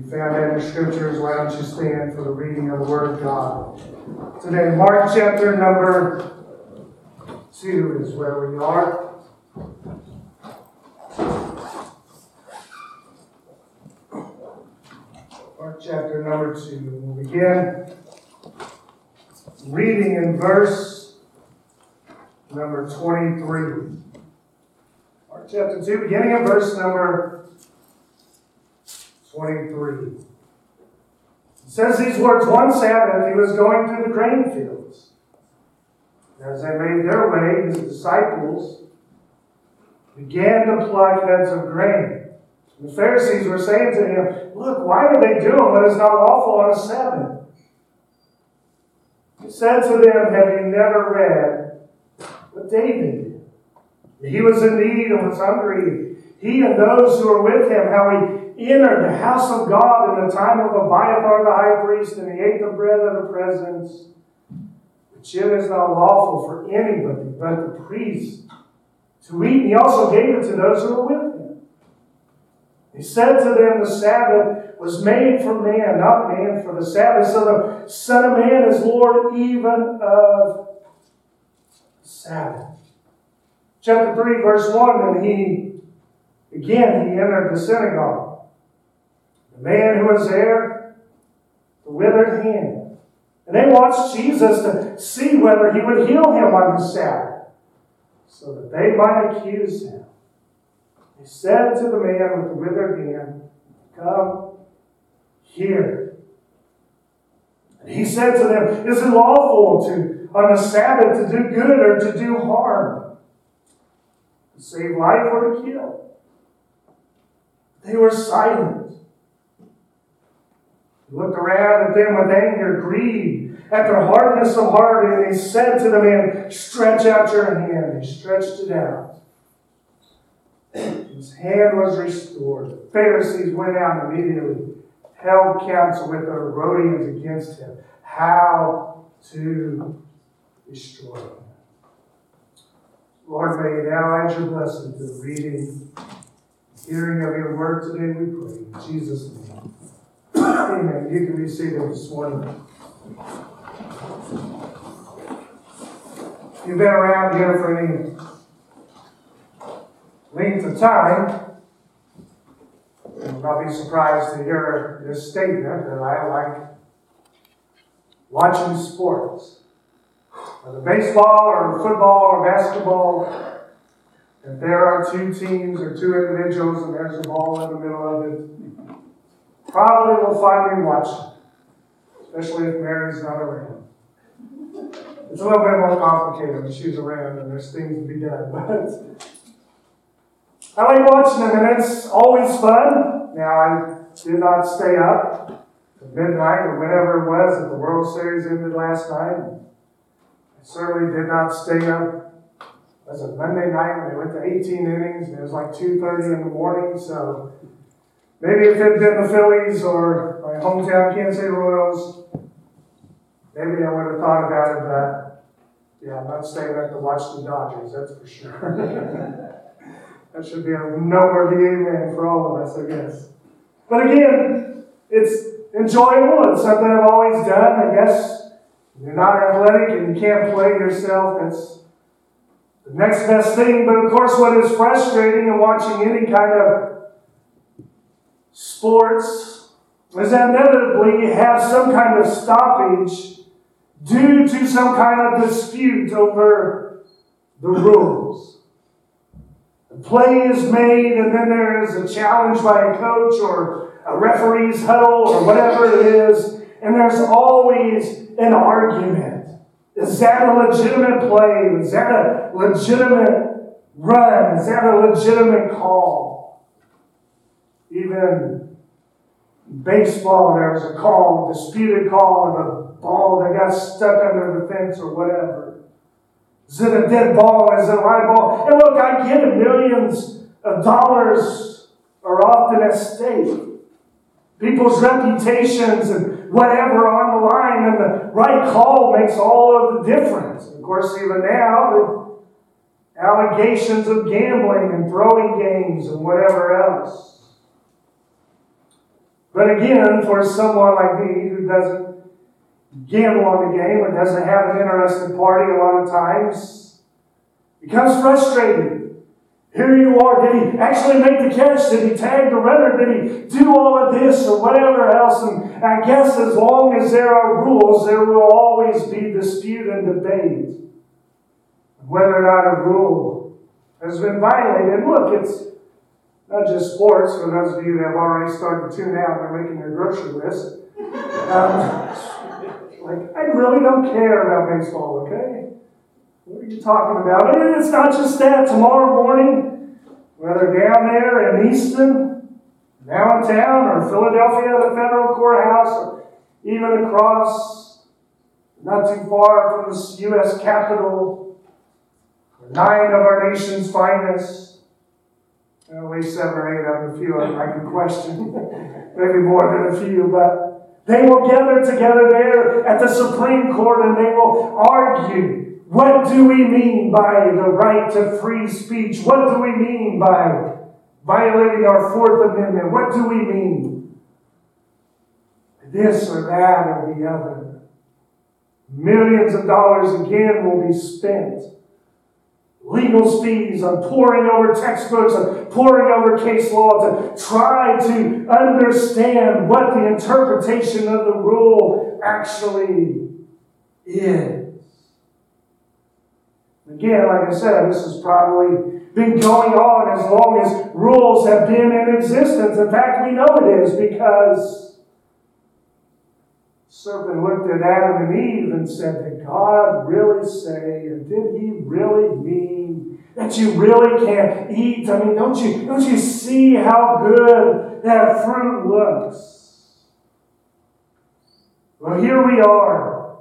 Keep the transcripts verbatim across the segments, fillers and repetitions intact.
you found that in the Scriptures, why don't you stand for the reading of the Word of God. Today, Mark chapter number two is where we are. Mark chapter number two. We'll begin reading in verse number twenty-three. Mark chapter two, beginning at verse number twenty-three. It says these words, "One Sabbath he was going through the grain fields. As they made their way, his disciples began to pluck heads of grain. The Pharisees were saying to him, 'Look, why are they doing what is not lawful on a Sabbath?' He said to them, 'Have you never read what David did? He was in need and was hungry. He and those who were with him, how he entered the house of God in the time of Abiathar the high priest, and he ate the bread of the presence, which it is not lawful for anybody but the priest to eat. And he also gave it to those who were with him. He said to them, the Sabbath was made for man, not man for the Sabbath. So the Son of Man is Lord even of the Sabbath.'" Chapter three, verse one, and he, again, he entered the synagogue. The man who was there, the withered hand. And they watched Jesus to see whether he would heal him on the Sabbath, so that they might accuse him. He said to the man with the withered hand, "Come here." And he said to them, "Is it lawful to, on the Sabbath, to do good or to do harm? To save life or to kill?" They were silent. He looked around at them with anger, grieved at their hardness of heart, and he said to the man, "Stretch out your hand." He stretched it out. His hand was restored. The Pharisees went out and immediately held counsel with the Herodians against him, how to destroy him. Lord, may you now add your blessing to the reading, hearing of your word today, we pray. In Jesus' name. Amen. You can be seated this morning. If you've been around here for any length of time, you'll not be surprised to hear this statement that I like watching sports. Whether baseball or football or basketball, if there are two teams or two individuals and there's a ball in the middle of it, probably will find me watching, especially if Mary's not around. It's a little bit more complicated when she's around and there's things to be done, but I like watching them, and it's always fun. Now, I did not stay up at midnight or whenever it was that the World Series ended last night. I certainly did not stay up. It was a Monday night when they went to eighteen innings, and it was like two thirty in the morning. So maybe if it had been the Phillies or my hometown Kansas City Royals, maybe I would have thought about it. But yeah, I'm not staying up to watch the Dodgers, that's for sure. That should be a noteworthy amen for all of us, I guess. But again, it's enjoyable. It's something I've always done. I guess you're not athletic and you can't play yourself. That's the next best thing. But of course, what is frustrating in watching any kind of sports is that inevitably you have some kind of stoppage due to some kind of dispute over the rules. Play is made, and then there is a challenge by a coach or a referee's huddle or whatever it is, and there's always an argument. Is that a legitimate play? Is that a legitimate run? Is that a legitimate call? Even in baseball, there was a call, a disputed call of a ball that got stuck under the fence or whatever. Is it a dead ball? Is it a live ball? And look, I get it. Millions of dollars are often at stake. People's reputations and whatever on the line, and the right call makes all of the difference. Of course, even now, the allegations of gambling and throwing games and whatever else. But again, for someone like me who doesn't gamble on the game or doesn't have an interested party a lot of times, becomes frustrating. Here you are. Did he actually make the catch? Did he tag the runner? Did he do all of this or whatever else? And I guess as long as there are rules, there will always be dispute and debate whether or not a rule has been violated. And look, it's not just sports. For those of you that have already started to tune out and are making your grocery list. Um, like, I really don't care about baseball, okay? What are you talking about? And it's not just that. Tomorrow morning, whether down there in Easton, downtown, or Philadelphia, the federal courthouse, or even across, not too far from the U S Capitol, nine of our nation's finest, at least seven or eight of them, a few I can question, maybe more than a few, but they will gather together there at the Supreme Court and they will argue. What do we mean by the right to free speech? What do we mean by violating our Fourth Amendment? What do we mean by this or that or the other? Millions of dollars again will be spent. Legal fees on poring over textbooks and poring over case law to try to understand what the interpretation of the rule actually is. Again, like I said, this has probably been going on as long as rules have been in existence. In fact, we know it is because the serpent looked at Adam and Eve and said, did God really say, and did he really mean that you really can't eat? I mean, don't you, don't you see how good that fruit looks? Well, here we are.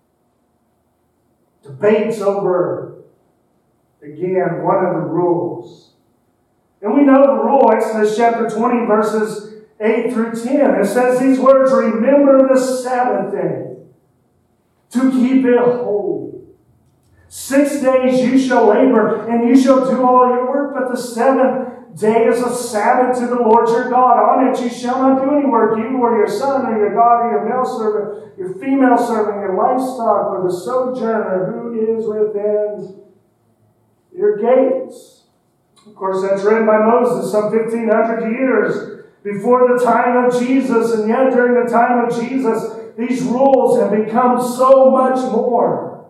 Debates over again, one of the rules. And we know the rule, Exodus chapter twenty, verses eight through ten. It says these words, remember the Sabbath day to keep it holy. Six days you shall labor and you shall do all your work, but the seventh day is a Sabbath to the Lord your God. On it you shall not do any work, you or your son or your daughter, your male servant, your female servant, your livestock, or the sojourner who is within your gates. Of course, that's written by Moses some fifteen hundred years before the time of Jesus, and yet during the time of Jesus, these rules have become so much more.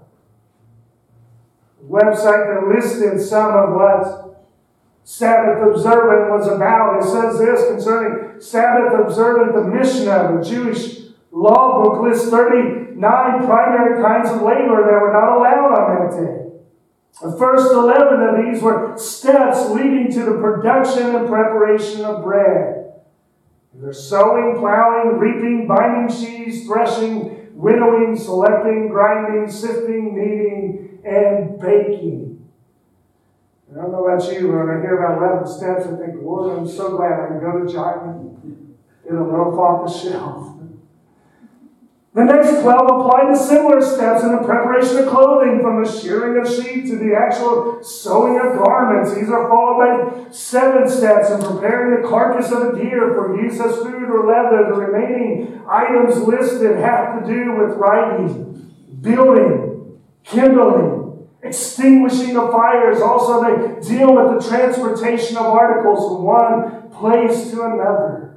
The website that listed some of what Sabbath observant was about, it says this concerning Sabbath observant, the Mishnah, the Jewish law book, lists thirty-nine primary kinds of labor that were not allowed on that day. The first eleven of these were steps leading to the production and preparation of bread. There's sowing, plowing, reaping, binding sheaves, threshing, winnowing, selecting, grinding, sifting, kneading, and baking. I don't know about you, but when I hear about eleven steps, I think, Lord, I'm so glad I can go to Giant and get a loaf off the shelf. The next twelve apply to similar steps in the preparation of clothing, from the shearing of sheep to the actual sewing of garments. These are followed by seven steps in preparing the carcass of a deer for use as food or leather. The remaining items listed have to do with writing, building, kindling, extinguishing of fires. Also, they deal with the transportation of articles from one place to another.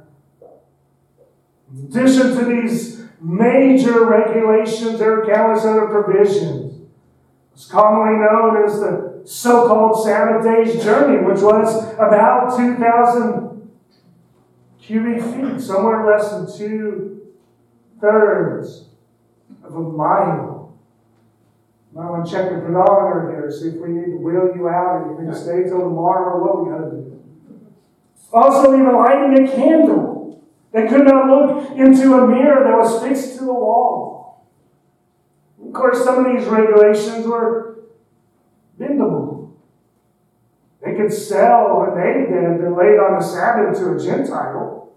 In addition to these major regulations, there are countless other provisions. It's commonly known as the so-called Sabbath day's journey, which was about two thousand cubic feet, somewhere less than two-thirds of a mile. I want to check the pedometer here, see if we need to wheel you out or you can stay till tomorrow, or what we got to do. Also, even lighting a candle. They could not look into a mirror that was fixed to the wall. Of course, some of these regulations were bendable. They could sell what they had been laid on the Sabbath to a Gentile.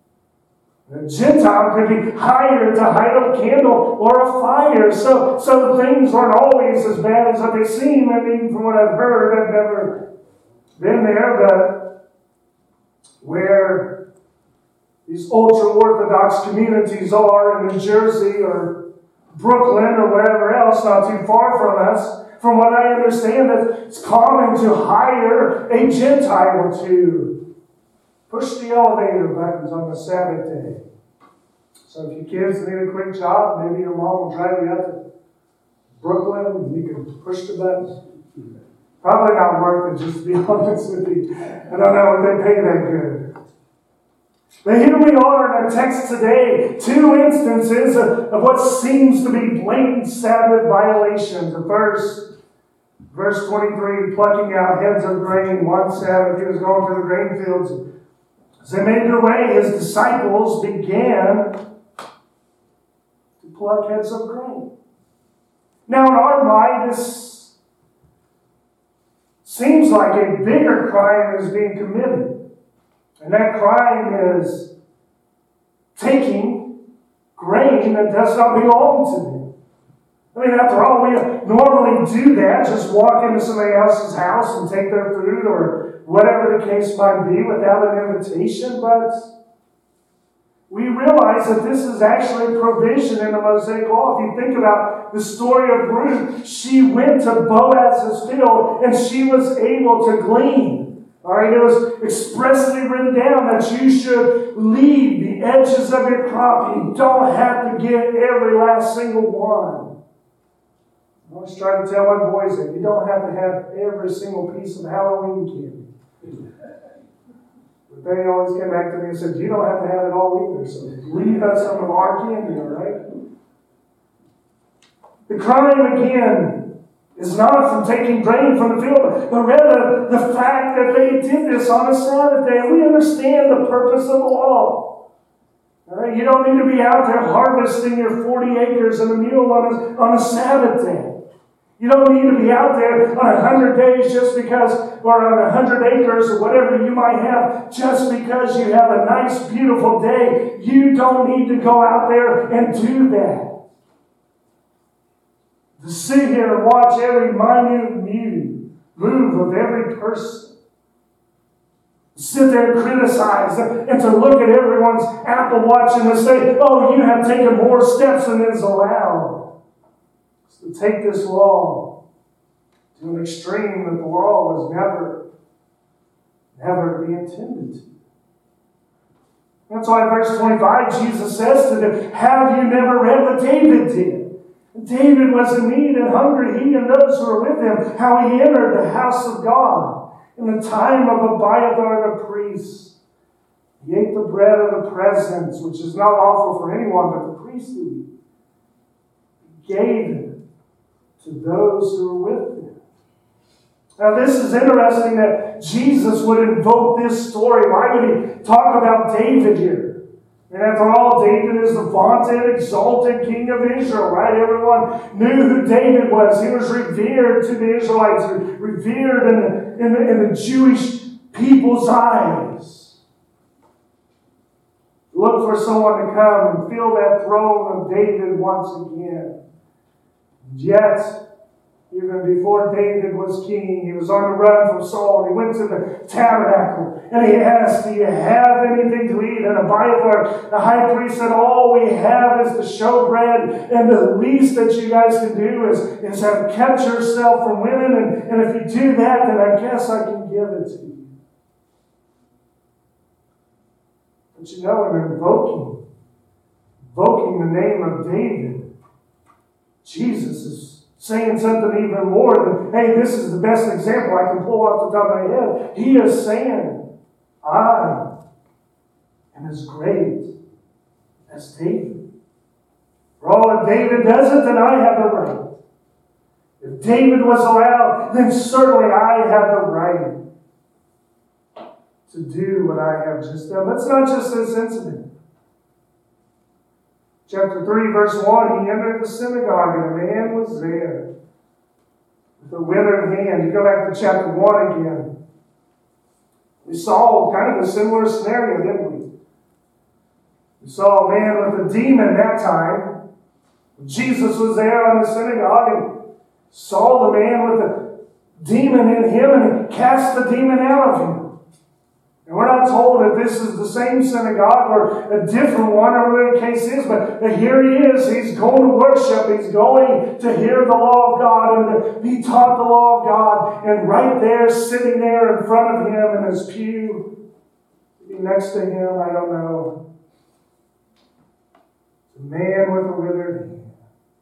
A Gentile could be hired to light a candle or a fire. So, so things weren't always as bad as what they seem. I mean, from what I've heard, I've never been there, but where these ultra-Orthodox communities are in New Jersey or Brooklyn or wherever else, not too far from us. From what I understand, it's common to hire a Gentile to push the elevator buttons on the Sabbath day. So if your kids need a quick job, maybe your mom will drive you out to Brooklyn and you can push the buttons. Probably not worth it, just to be honest with you. I don't know if they pay that good. But here we are in our text today, two instances of, of what seems to be blatant Sabbath violations. The first, verse twenty-three, plucking out heads of grain. One Sabbath, he was going through the grain fields. As they made their way, his disciples began to pluck heads of grain. Now, in our mind, this seems like a bigger crime is being committed. And that crime is taking grain that does not belong to them. I mean, after all, we normally do that, just walk into somebody else's house and take their food or whatever the case might be without an invitation. But we realize that this is actually a provision in the Mosaic Law. If you think about the story of Ruth, she went to Boaz's field and she was able to glean. All right, it was expressly written down that you should leave the edges of your crop. You don't have to get every last single one. I always try to tell my boys that you don't have to have every single piece of Halloween candy. But they always came back to me and said, you don't have to have it all either. So leave us some of our candy, all right? The crime again is not from taking grain from the field, but rather the fact that they did this on a Sabbath day. And we understand the purpose of the law. All right? You don't need to be out there harvesting your forty acres and a mule on a, on a Sabbath day. You don't need to be out there on one hundred days just because, or on one hundred acres or whatever you might have, just because you have a nice, beautiful day. You don't need to go out there and do that. To sit here and watch every minute move of every person. Sit there and criticize and to look at everyone's Apple Watch and to say, oh, you have taken more steps than is allowed. So to take this law to an extreme that the law was never, never to be intended to. That's why in verse twenty-five, Jesus says to them, have you never read what David did? David was in need and hungry, he and those who were with him, how he entered the house of God in the time of Abiathar the priest. He ate the bread of the presence, which is not lawful for anyone but the priest to eat. He gave it to those who were with him. Now this is interesting that Jesus would invoke this story. Why would he talk about David here? And after all, David is the vaunted, exalted king of Israel, right? Everyone knew who David was. He was revered to the Israelites, revered in the, in the, in the Jewish people's eyes. Look for someone to come and fill that throne of David once again. Yet, even before David was king, he was on the run from Saul. He went to the tabernacle and he asked, do you have anything to eat? And Abiathar, the high priest, said, all we have is the showbread, and the least that you guys can do is, is have kept yourself from women. And, and if you do that, then I guess I can give it to you. But you know, in invoking, invoking the name of David, Jesus is saying something even more than, hey, this is the best example I can pull off the top of my head. He is saying, I am as great as David. For all if David does it, then I have the right. If David was allowed, then certainly I have the right to do what I have just done. But it's not just this incident. Chapter three, verse one, he entered the synagogue and a man was there with a withered hand. You go back to chapter one again. We saw kind of a similar scenario, didn't we? We saw a man with a demon that time. Jesus was there on the synagogue and saw the man with a demon in him and cast the demon out of him. And we're not told that this is the same synagogue or a different one, or whatever the case is, but, but here he is. He's going to worship. He's going to hear the law of God and to be taught the law of God. And right there, sitting there in front of him in his pew, next to him, I don't know, a man with a withered hand.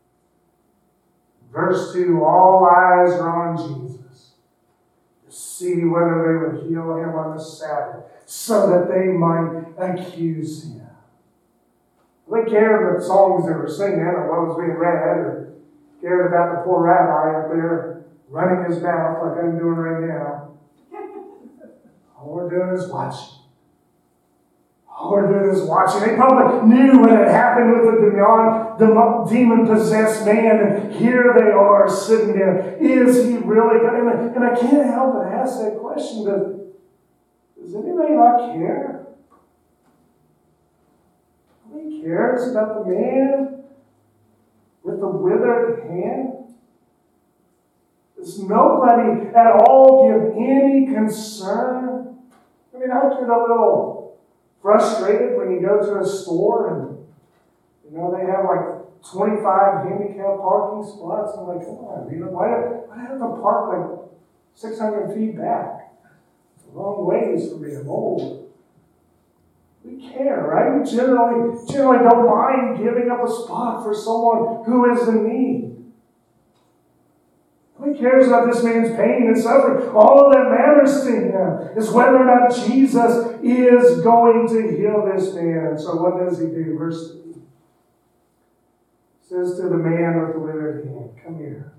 Verse two, all eyes are on Jesus to see whether they would heal him on the Sabbath so that they might accuse him. They cared what songs they were singing or what was being read, or cared about the poor rabbi up there running his mouth like I'm doing right now. All we're doing is watching. All we're doing is watching. They probably knew what had happened with the demon-possessed man, and here they are sitting there. Is he really going? And I can't help but ask that question: Does, does anybody not care? Nobody cares about the man with the withered hand? Does nobody at all give any concern? I mean, aren't you a little frustrated when you go to a store and, you know, they have like twenty-five handicap parking spots? I'm like, come on, you know, why do, why do I have to park like six hundred feet back? It's a long ways for me. I'm old. We care, right? We generally, generally don't mind giving up a spot for someone who is in need. Who cares about this man's pain and suffering? All that matters to him is whether or not Jesus is going to heal this man. And so what does he do? Verse three. It says to the man with the withered hand, come here.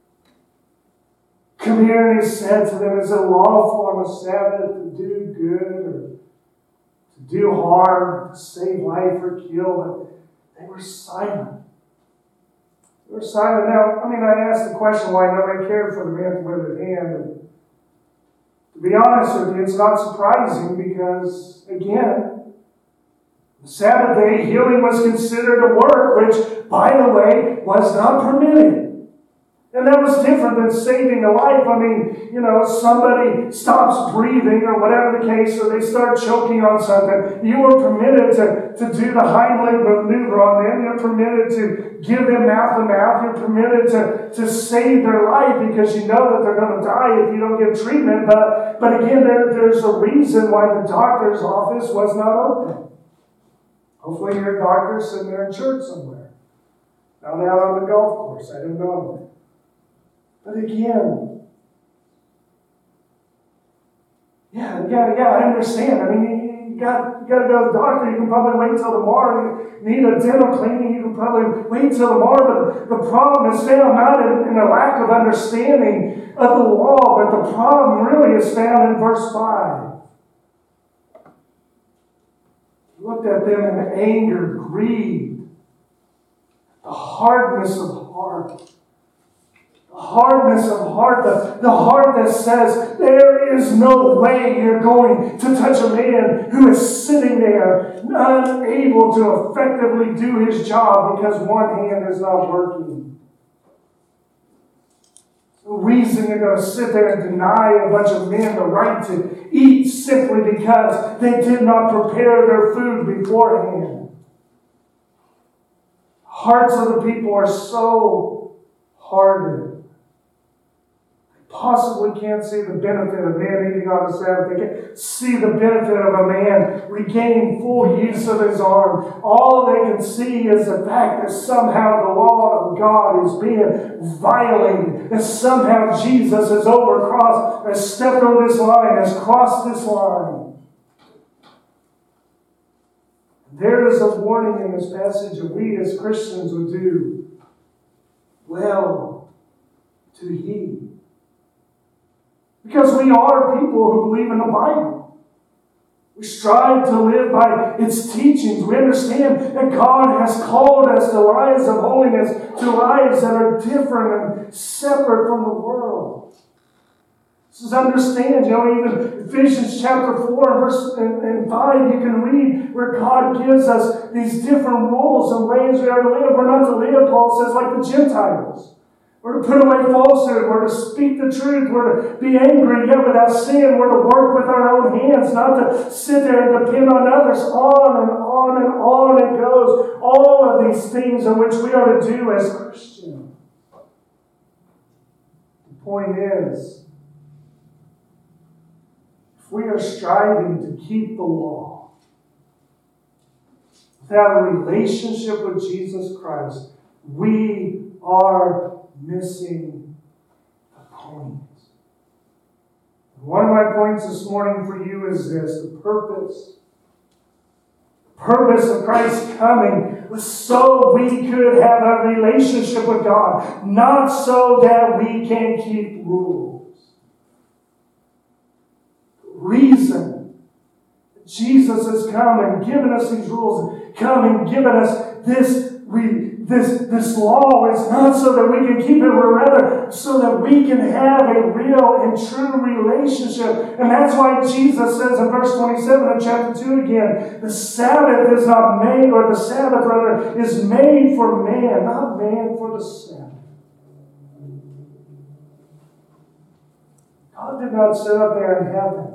Come here, and he said to them, is it lawful on the Sabbath to do good or to do harm, to save life or kill? But they were silent. They were silent. Now, I mean, I asked the question why nobody cared for the man with the withered hand. And to be honest with you, it's not surprising because, again, the Sabbath day healing was considered a work, which, by the way, was not permitted. And that was different than saving a life. I mean, you know, somebody stops breathing or whatever the case, or they start choking on something. You were permitted to, to do the Heimlich maneuver on them. You're permitted to give them mouth to mouth. You're permitted to, to save their life because you know that they're going to die if you don't get treatment. But, but again, there, there's a reason why the doctor's office was not open. Hopefully you're a doctor sitting there in church somewhere. Not out on the golf course. I don't know. But again, yeah, yeah, yeah, I understand. I mean, you got, you got to go to the doctor. You can probably wait till tomorrow. You need a dental cleaning. You can probably wait till tomorrow. But the problem is found not in, in a lack of understanding of the law, but the problem really is found in verse five. He looked at them in anger, greed, the hardness of heart. Hardness of heart, the, the heart that says there is no way you're going to touch a man who is sitting there unable to effectively do his job because one hand is not working. No reason you're going to sit there and deny a bunch of men the right to eat simply because they did not prepare their food beforehand. Hearts of the people are so hardened. Possibly can't see the benefit of man eating on the Sabbath. They can't see the benefit of a man regaining full use of his arm. All they can see is the fact that somehow the law of God is being violated. That somehow Jesus has overcrossed, has stepped over this line, has crossed this line. There is a warning in this passage that we as Christians would do well to heed. Because we are people who believe in the Bible. We strive to live by its teachings. We understand that God has called us to lives of holiness, to lives that are different and separate from the world. This is understand, you know, even Ephesians chapter four, verse and, and five, you can read where God gives us these different rules and ways we are to live. We're not to live, Paul says, like the Gentiles. We're to put away falsehood. We're to speak the truth. We're to be angry yet without sin. We're to work with our own hands, not to sit there and depend on others. On and on and on it goes. All of these things in which we are to do as Christians. The point is, if we are striving to keep the law without a relationship with Jesus Christ, we are missing the point. One of my points this morning for you is this: the purpose. The purpose of Christ coming was so we could have a relationship with God, not so that we can keep rules. The reason Jesus has come and given us these rules, come and given us this we This, this law is not so that we can keep it, but rather so that we can have a real and true relationship. And that's why Jesus says in verse twenty-seven of chapter two again, the Sabbath is not made, or the Sabbath rather, is made for man, not man for the Sabbath. God did not sit up there in heaven,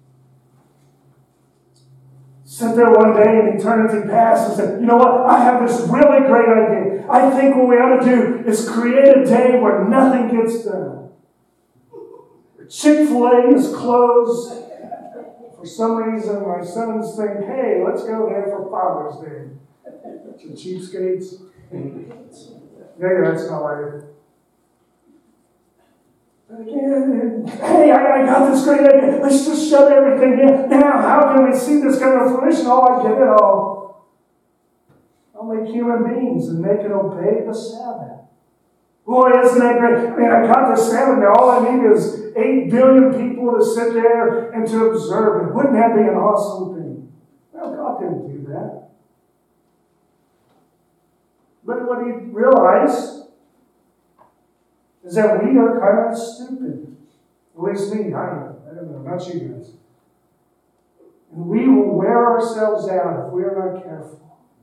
sit there one day in eternity past and said, you know what, I have this really great idea. I think what we ought to do is create a day where nothing gets done. Chick-fil-A is closed. For some reason, my sons think, hey, let's go there for Father's Day. To cheapskates. Maybe that's not right. But again, hey, I, I got this great idea. Let's just shut everything in. Now, how can we see this kind of fruition? Oh, I get it all. I'll make human beings and make it obey the Sabbath. Boy, isn't that great? I mean, I got the Sabbath now. All I need is eight billion people to sit there and to observe it. Wouldn't that be an awesome thing? Well, God didn't do that. But what he realized is that we are kind of stupid. At least me, I am. I don't know, not you guys. And we will wear ourselves out if we are not careful.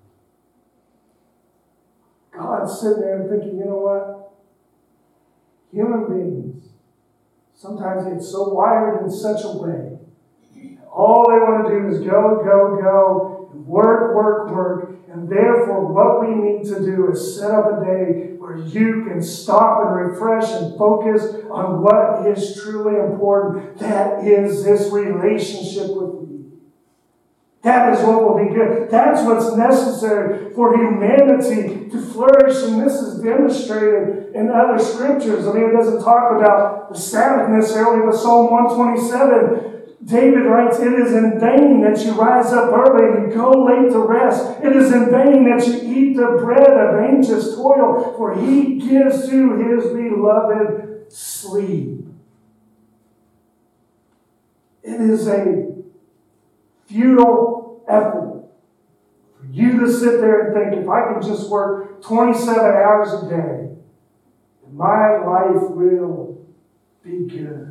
God's sitting there and thinking, you know what? Human beings sometimes get so wired in such a way. All they want to do is go, go, go, and work, work, work. And therefore, what we need to do is set up a day where you can stop and refresh and focus on what is truly important. That is this relationship with me. That is what will be good. That's what's necessary for humanity to flourish. And this is demonstrated in other scriptures. I mean, it doesn't talk about the Sabbath necessarily, but Psalm one twenty-seven, David writes, it is in vain that you rise up early and you go late to rest. It is in vain that you eat the bread of anxious toil, for he gives to his beloved sleep. It is a futile effort for you to sit there and think, if I can just work twenty-seven hours a day, my life will be good.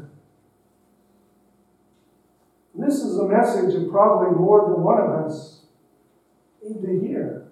And this is a message that probably more than one of us need to hear.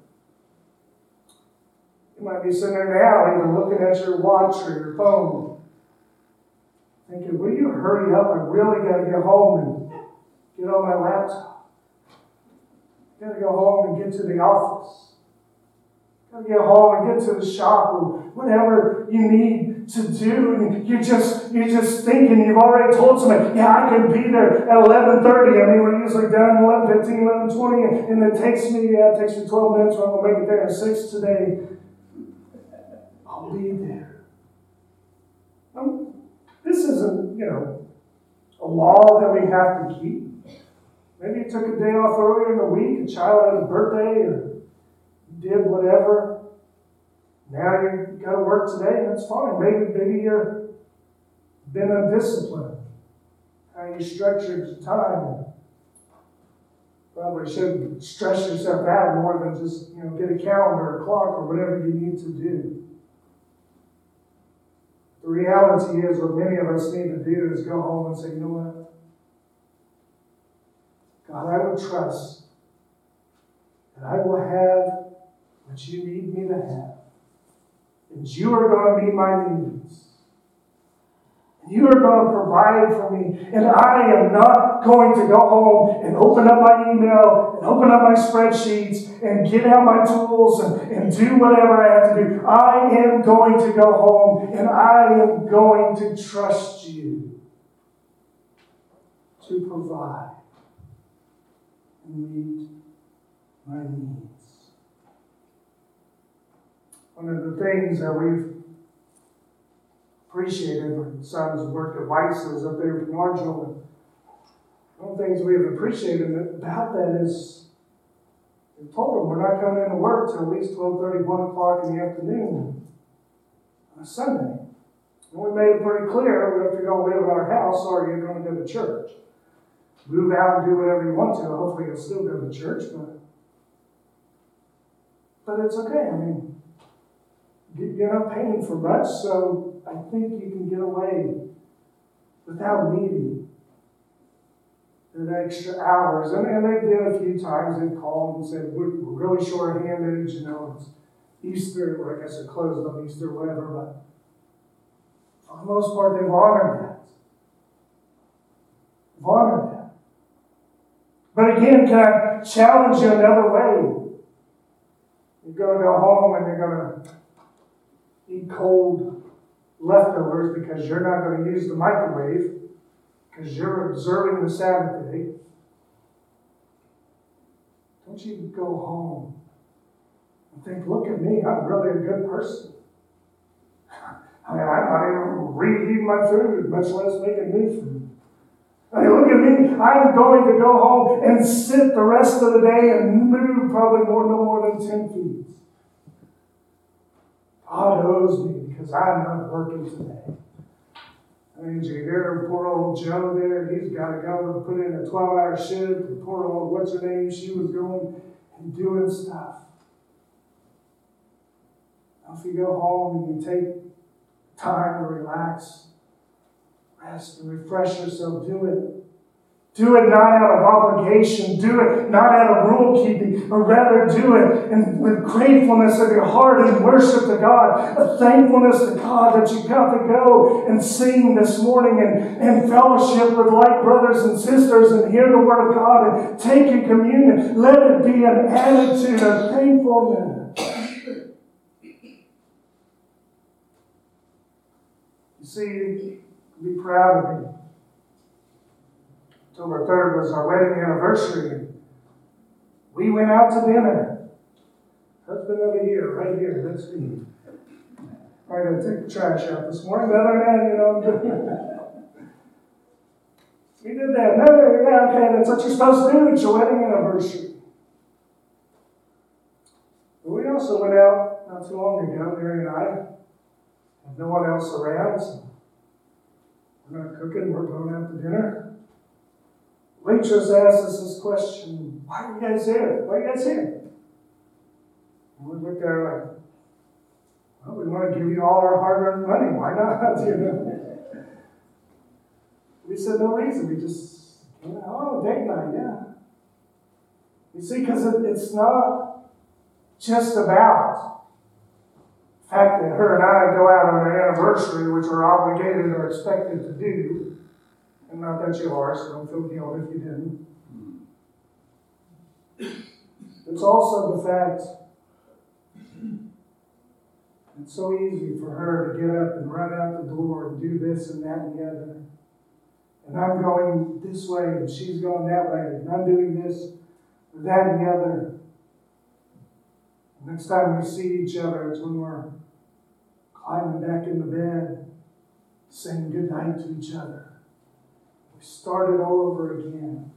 You might be sitting there now, even looking at your watch or your phone, thinking, will you hurry up? I really got to get home and get on my laptop. I got to go home and get to the office. Got to get home and get to the shop or whatever you need to do. And you're just, you're just thinking, you've already told somebody, yeah, I can be there at eleven thirty. I mean, we're usually done at eleven fifteen, eleven twenty, and it takes me, yeah, it takes me twelve minutes, but I'm going to make it there at six today. I'll be there. Um, this isn't, you know, a law that we have to keep. Maybe you took a day off earlier in the week, a child had a birthday, or did whatever. Now you've got to work today, and that's fine. Maybe, maybe you've been undisciplined. How you structured your time. Probably shouldn't stress yourself out more than just, you know, get a calendar or clock or whatever you need to do. The reality is, what many of us need to do is go home and say, you know what? God, I will trust that I will have what you need me to have. And you are going to meet my needs. You are going to provide for me. And I am not going to go home and open up my email and open up my spreadsheets and get out my tools and, and do whatever I have to do. I am going to go home and I am going to trust you to provide and meet my needs. One of the things that we've appreciated, my sons worked at Weiss's up there in Marginal. One of the things we've appreciated about that is we told them we're not coming into work till at least twelve thirty, one o'clock in the afternoon on a Sunday. And we made it pretty clear, if you're going to live in our house or you're going to go to church. Move out and do whatever you want to. Hopefully you'll still go to church, but but it's okay. I mean, you're not paying for much, so I think you can get away without needing that extra hours. And, and they did a few times. They called and said, we're, we're really short-handed, you know, it's Easter, or I guess it closed on Easter, whatever, but for the most part, they've honored that. They've honored that. But again, can I challenge you another way? You're going to go home and you're going to eat cold leftovers because you're not going to use the microwave because you're observing the Sabbath day. Don't you go home and think, look at me, I'm really a good person. I mean, I'm not even reheating my food, much less making new food. I mean, look at me, I'm going to go home and sit the rest of the day and move probably more, no more than ten feet. God owes me because I'm not working today. I mean, you hear poor old Joe there, he's got to go and put in a twelve-hour shift. And poor old, what's her name, she was going and doing stuff. Now, if you go home and you take time to relax, rest and refresh yourself, do it. Do it not out of obligation. Do it not out of rule keeping, but rather do it and with gratefulness of your heart and worship to God, a thankfulness to God that you got to go and sing this morning and, and fellowship with like brothers and sisters and hear the word of God and take in communion. Let it be an attitude of thankfulness. You see, be proud of me. October third was our wedding anniversary. We went out to dinner. Husband of the year, right here. That's me. I got to take the trash out this morning. The other man, you know, we did that. No, yeah, okay, that's what you're supposed to do. It's your wedding anniversary. But we also went out not too long ago, Mary and I. Had no one else around, so we're not cooking. We're going out to dinner. Waitress asked us this question, why are you guys here? Why are you guys here? And we looked at her like, well, we want to give you all our hard-earned money. Why not? You know? We said no reason. We just, you know, oh, date night, yeah. You see, because it, it's not just about the fact that her and I go out on an anniversary, which we're obligated or expected to do. And not that you are, so don't feel guilty if you didn't. It's also the fact it's so easy for her to get up and run out the door and do this and that and the other. And I'm going this way and she's going that way and I'm doing this or that and the other. Next time we see each other, it's when we're climbing back in the bed, saying goodnight to each other. We started all over again.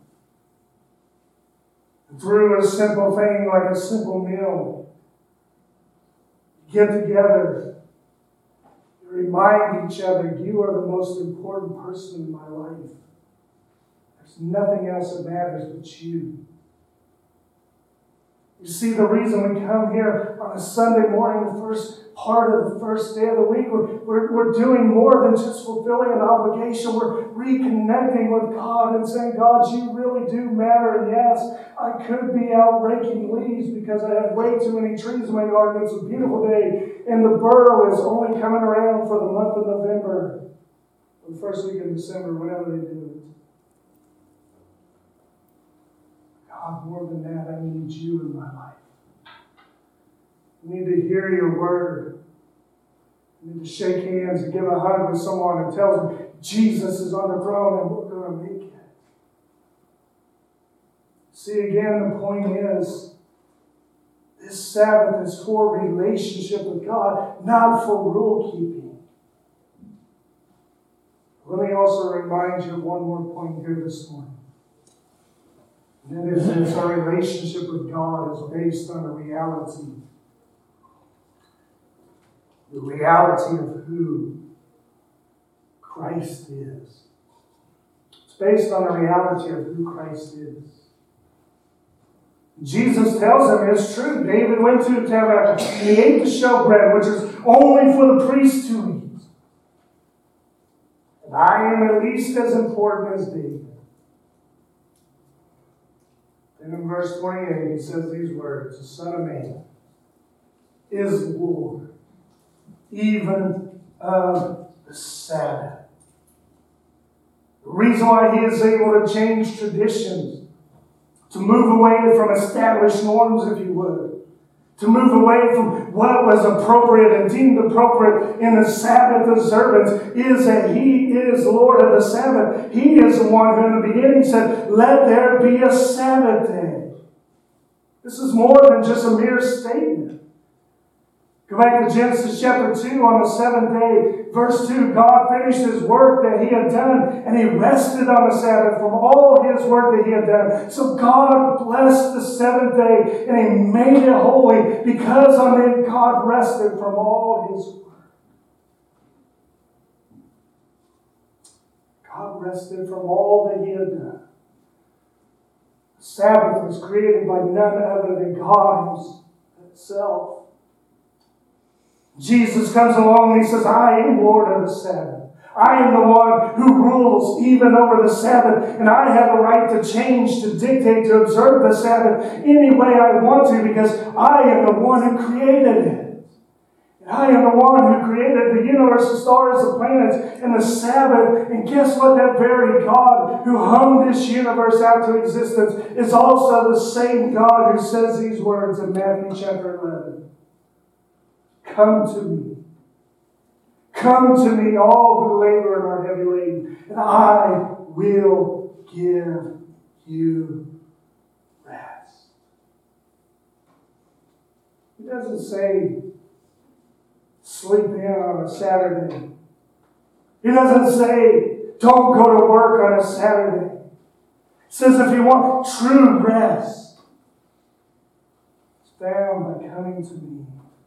And through a simple thing like a simple meal, get together, remind each other, you are the most important person in my life. There's nothing else that matters but you. You see, the reason we come here on a Sunday morning, the first part of the first day of the week, we're, we're, we're doing more than just fulfilling an obligation. We're reconnecting with God and saying, God, you really do matter. And yes, I could be out raking leaves because I have way too many trees in my yard and it's a beautiful day. And the borough is only coming around for the month of November, or the first week of December, whenever they do it. God, more than that, I need you in my life. I need to hear your word. I need to shake hands and give a hug with someone and tell them Jesus is on the throne and we're going to make it. See, again, the point is, this Sabbath is for relationship with God, not for rule keeping. Let me also remind you of one more point here this morning. And that is this: our relationship with God is based on a reality. The reality of who Christ is. It's based on the reality of who Christ is. Jesus tells him it's true. David went to the tabernacle and he ate the showbread, which is only for the priest to eat. And I am at least as important as David. And in verse twenty-eight, he says these words: the Son of Man is Lord, even of the Sabbath. The reason why he is able to change traditions, to move away from established norms, if you would, to move away from what was appropriate and deemed appropriate in the Sabbath observance, is that he is Lord of the Sabbath. He is the one who in the beginning said, let there be a Sabbath day. This is more than just a mere statement. Go back to Genesis chapter two. On the seventh day, verse two, God finished his work that he had done, and he rested on the Sabbath from all his work that he had done. So God blessed the seventh day, and he made it holy because on it God rested from all his work. God rested from all that he had done. The Sabbath was created by none other than God himself. Jesus comes along and he says, I am Lord of the Sabbath. I am the one who rules even over the Sabbath. And I have a right to change, to dictate, to observe the Sabbath any way I want to because I am the one who created it. And I am the one who created the universe, the stars, the planets, and the Sabbath. And guess what? That very God who hung this universe out to existence is also the same God who says these words in Matthew chapter eleven. Come to me. Come to me, all who labor and are heavy laden, and I will give you rest. He doesn't say sleep in on a Saturday. He doesn't say don't go to work on a Saturday. He says if you want true rest, it's found by coming to me.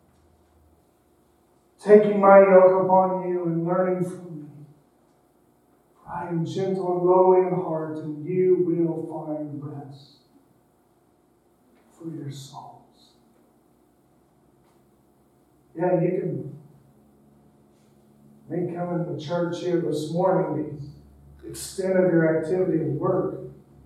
Taking my yoke upon you and learning from me. I am gentle and lowly in heart, and you will find rest for your souls. Yeah, you can may come into church here this morning the extent of your activity at work.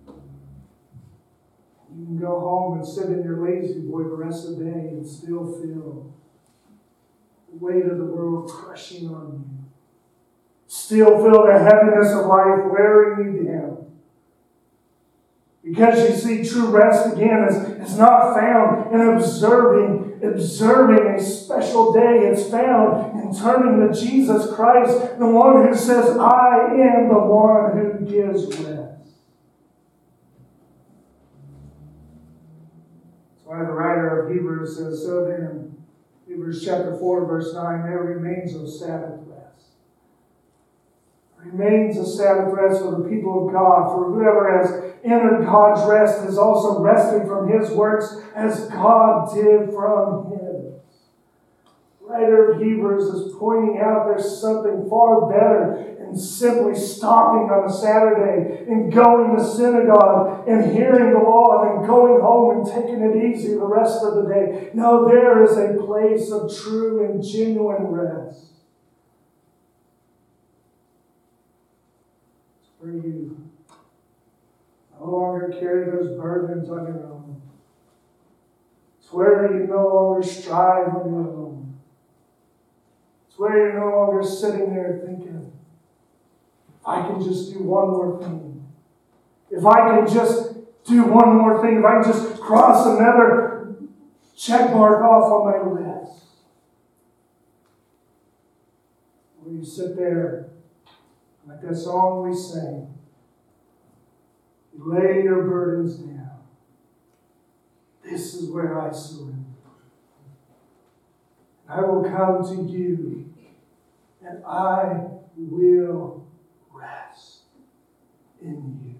You can go home and sit in your lazy boy the rest of the day and still feel the weight of the world crushing on you. Still feel the heaviness of life wearing you down. Because you see, true rest again is, is not found in observing, observing a special day. It's found in turning to Jesus Christ, the one who says, I am the one who gives rest. That's why the writer of Hebrews says, so then, Hebrews chapter four, verse nine, there remains a Sabbath rest. There remains a Sabbath rest for the people of God. For whoever has entered God's rest is also resting from his works as God did from his. writer of Hebrews is pointing out there's something far better than simply stopping on a Saturday and going to synagogue and hearing the law and then going home and taking it easy the rest of the day. No, there is a place of true and genuine rest. It's where you no longer carry those burdens on your own. It's where you no longer strive on your own. It's where you're no longer sitting there thinking, if I can just do one more thing. If I can just do one more thing. If I can just cross another check mark off on my list. Where you sit there, like that song we sang, you lay your burdens down. This is where I surrender. I will come to you, and I will rest in you.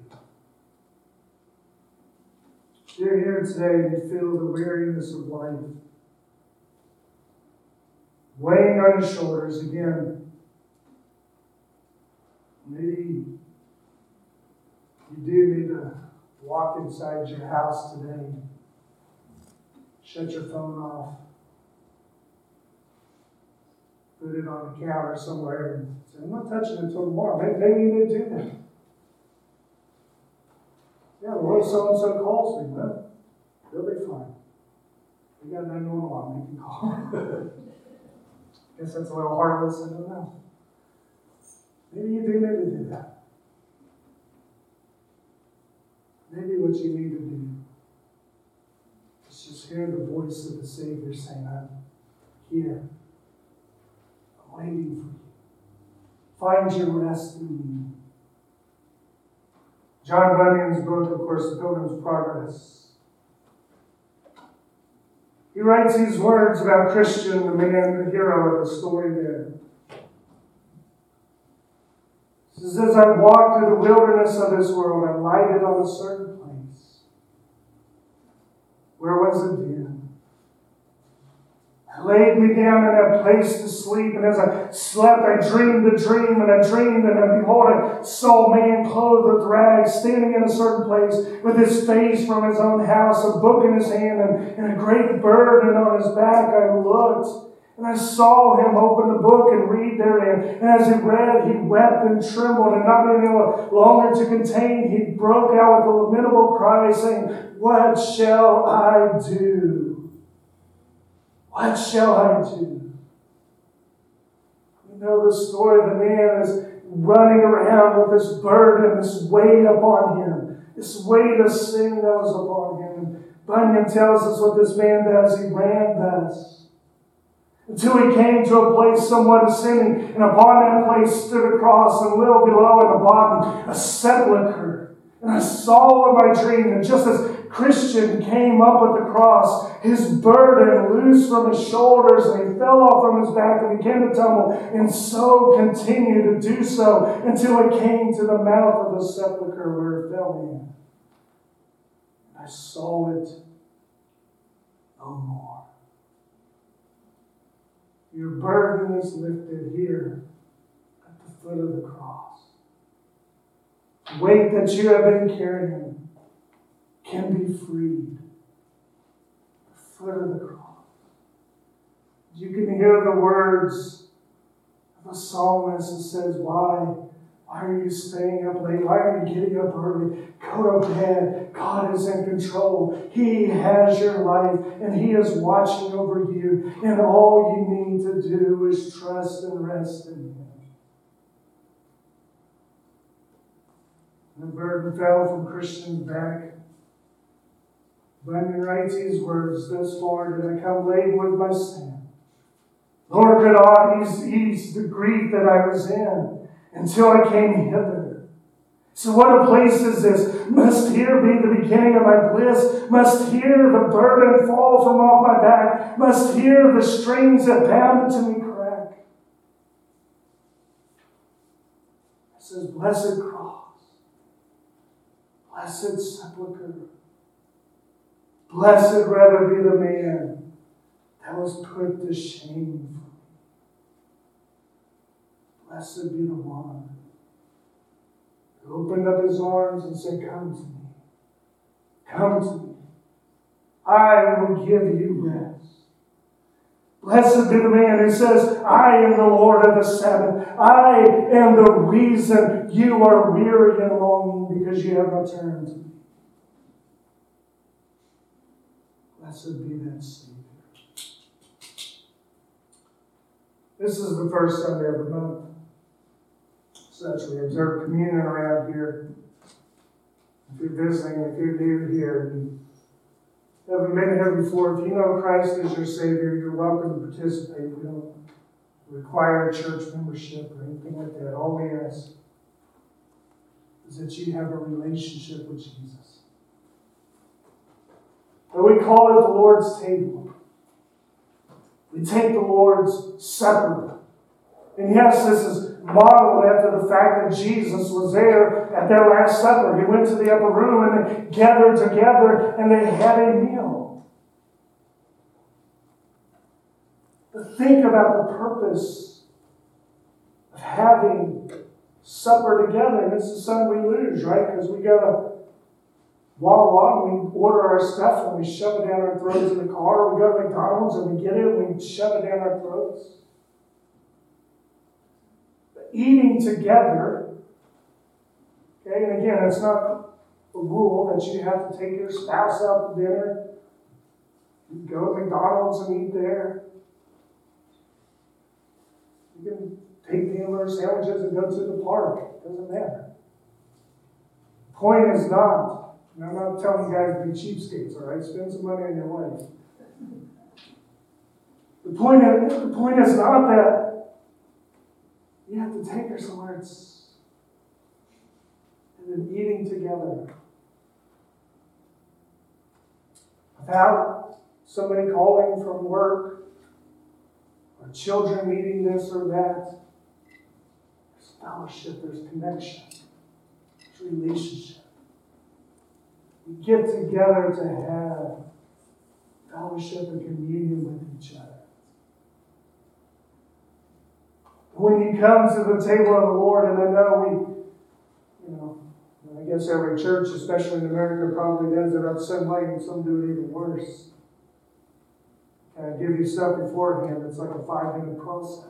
If you're here today and you feel the weariness of life weighing on your shoulders again, maybe you do need to walk inside your house today. Shut your phone off. Put it on the counter somewhere and say, I'm not touching it until tomorrow. Maybe, maybe you need to do that. Yeah, well, what if so-and-so calls me? Well, they'll be fine. We got nine one one. They can call. Guess that's a little heartless. I don't know. Maybe you do need to do that. Maybe what you need to do is just hear the voice of the Savior saying, I'm here. I'm waiting for you. Find your rest in me. John Bunyan's book, of course, Pilgrim's Progress. He writes these words about Christian, the man, the hero of the story there. He says, as I walked through the wilderness of this world, I lighted on a certain place. Where was it then? I laid me down in that place to sleep, and as I slept, I dreamed a dream, and I dreamed, and behold, I saw a man clothed with rags, standing in a certain place, with his face from his own house, a book in his hand, and, and a great burden on his back. I looked, and I saw him open the book and read therein. And as he read, he wept and trembled, and not being able longer to contain, he broke out with a lamentable cry, saying, what shall I do? What shall I do? You know the story. The man is running around with this burden, this weight upon him, this weight of sin that was upon him. And Bunyan tells us what this man does. He ran thus until he came to a place somewhat ascending, and upon that place stood a cross, and a little below at the bottom a sepulchre. And I saw in my dream that just as Christian came up with the cross, his burden loosed from his shoulders, and he fell off from his back and began to tumble, and so continued to do so until it came to the mouth of the sepulchre where it fell in. And I saw it no more. Your burden is lifted here at the foot of the cross. The weight that you have been carrying can be freed. The foot of the cross. You can hear the words of a psalmist that says, Why? Why are you staying up late? Why are you getting up early? Go to bed. God is in control. He has your life, and He is watching over you. And all you need to do is trust and rest in Him. The burden fell from Christian's back. Bunyan writes these words, thus far did I come laden with my sin. Lord, could aught ease, ease the grief that I was in until I came hither. So what a place is this? Must here be the beginning of my bliss? Must here the burden fall from off my back? Must here the strings that bound to me crack? It says, blessed cross, blessed sepulchre. Blessed rather be the man that was put to shame. Blessed be the one who opened up his arms and said, come to me. Come to me. I will give you rest. Blessed be the man who says, I am the Lord of the Sabbath. I am the reason you are weary and longing because you have not turned to me. Blessed be that Savior. This is the first Sunday of the month. Such we observe communion around here. If you're visiting, if you're new here, you haven't been here before, if you know Christ as your Savior, you're welcome to participate. We don't require a church membership or anything like that. All we ask is that you have a relationship with Jesus. But we call it the Lord's table. We take the Lord's Supper. And yes, this is modeled after the fact that Jesus was there at their Last Supper. He went to the upper room and they gathered together and they had a meal. But think about the purpose of having supper together. And this is something we lose, right? Because we go to Wawa and we order our stuff and we shove it down our throats in the car. We go to McDonald's and we get it and we shove it down our throats. Eating together, okay, and again, it's not a rule that you have to take your spouse out to dinner. You go to McDonald's and eat there. You can take peanut butter sandwiches and go to the park. It doesn't matter. The point is not, and I'm not telling you guys to be cheapskates, all right? Spend some money on your wife. The point is, the point is not that you have to take her somewhere it's, and then eating together. Without somebody calling from work, or children needing this or that. There's fellowship, there's connection, there's relationship. We get together to have fellowship and communion with each other. When you come to the table of the Lord, and I know we, you know, I guess every church, especially in America, probably does it up some way, and some do it even worse. Kind of give you stuff beforehand. It's like a five-minute process.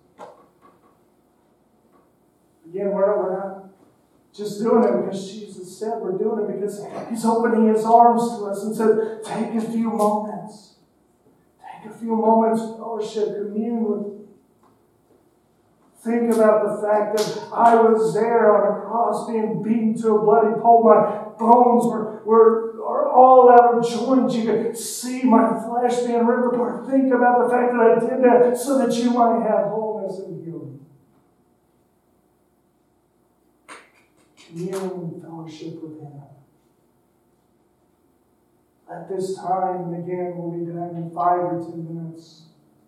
Again, we're not, we're not just doing it because Jesus said we're doing it because He's opening His arms to us and said, take a few moments. Take a few moments of fellowship, commune with me. Think about the fact that I was there on a cross being beaten to a bloody pulp. My bones were, were are all out of joint. You could see my flesh being ripped apart. Think about the fact that I did that so that you might have wholeness and healing. Communion and fellowship with Him. At this time, and again, we'll be done in five or ten minutes.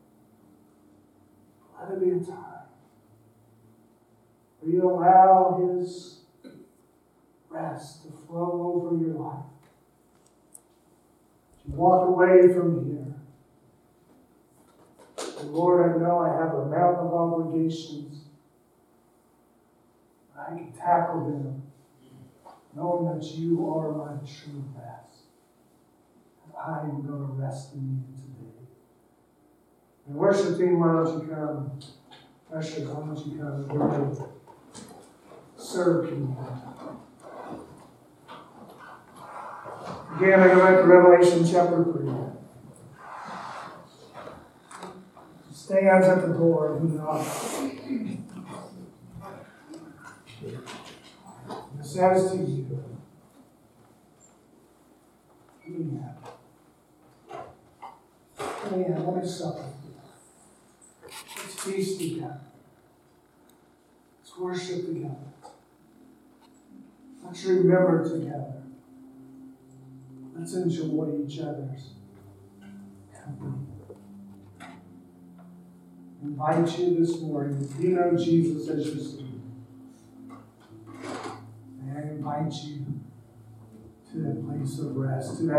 Let it be a time where you allow His rest to flow over your life. You walk away from here. And Lord, I know I have a mountain of obligations. I can tackle them, knowing that you are my true rest. And I am going to rest in you today. And worship team, why don't you come? Usher, why don't you come? We're going to serve you. Again, I go back to Revelation chapter three. Stands at the door and knocks. It says to you, Amen. Amen. Let me sup with you. Let's feast together. Let's worship together. Let's remember together. Let's enjoy each other's company. I invite you this morning, if you know Jesus as your Savior, may I invite you to that place of rest, to that